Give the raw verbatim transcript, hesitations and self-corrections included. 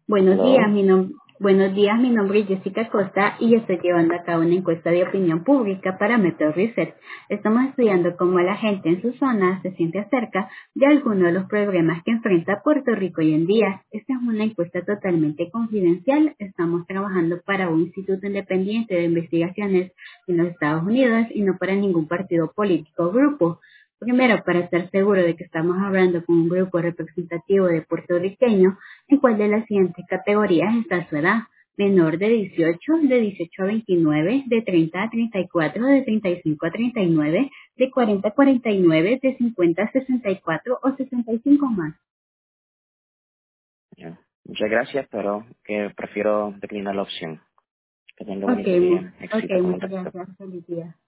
Buenos días, Hello. mi nom- Buenos días, mi nombre es Jessica Costa y estoy llevando a cabo una encuesta de opinión pública para Method Research. Estamos estudiando cómo la gente en su zona se siente acerca de algunos de los problemas que enfrenta Puerto Rico hoy en día. Esta es una encuesta totalmente confidencial. Estamos trabajando para un instituto independiente de investigaciones en los Estados Unidos y no para ningún partido político o grupo. Primero, para estar seguro de que estamos hablando con un grupo representativo de puertorriqueños, ¿en cuál de las siguientes categorías está su edad? Menor de dieciocho, de dieciocho a veintinueve, de treinta a treinta y cuatro, de treinta y cinco a treinta y nueve, de cuarenta a cuarenta y nueve, de cincuenta a sesenta y cuatro o sesenta y cinco más. Ya. Muchas gracias, pero que prefiero declinar la opción. Que tenga Ok, bonito día. mu- ok, Éxito como muchas doctor. gracias. Feliz día.